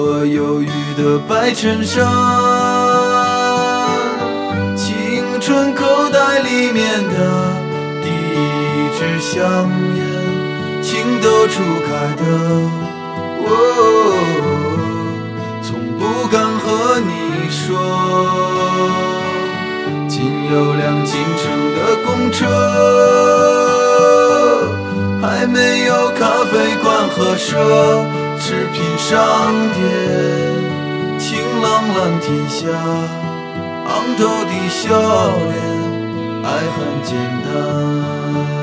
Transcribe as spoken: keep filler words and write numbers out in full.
我忧郁的白衬衫，青春口袋里面的第一支香烟，情窦初开的我，从不敢和你说。仅有辆进城的公车，还没有咖啡馆和奢侈品商店，晴朗蓝天下，昂头的笑脸，爱很简单。